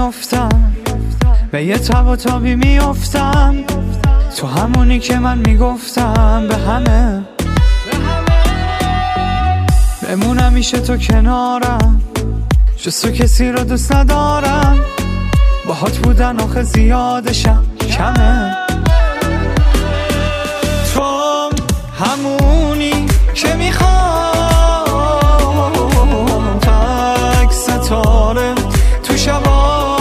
میافتم، به یه تب و تابی میافتم، تو همونی که من میگفتم به همه بمونم میشه تو کنارم، جز تو کسی رو دوست ندارم، باهات بودن آخه زیادشم کمه. تو همونی که میخوام، تک ستاره تو شبام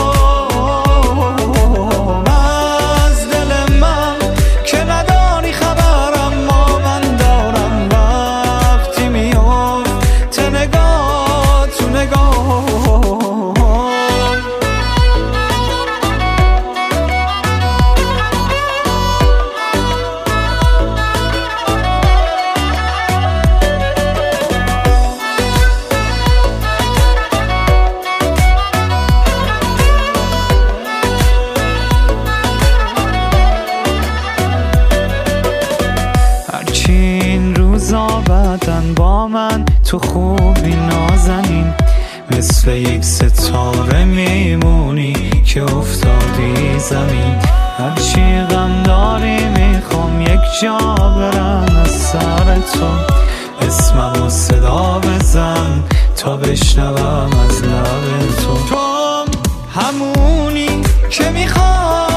از دل من که نداری خبرم، ما من دارم وقتی میفته نگاه تو نگاه. این روزا بعدن با من تو خوبی نازنین، مثل یک ستاره میمونی که افتادی زمین. هرچی غم داری میخوام یک جا برم از سر تو، اسمم و صدا بزن تا بشنوم از لب تو. تو همونی که میخوام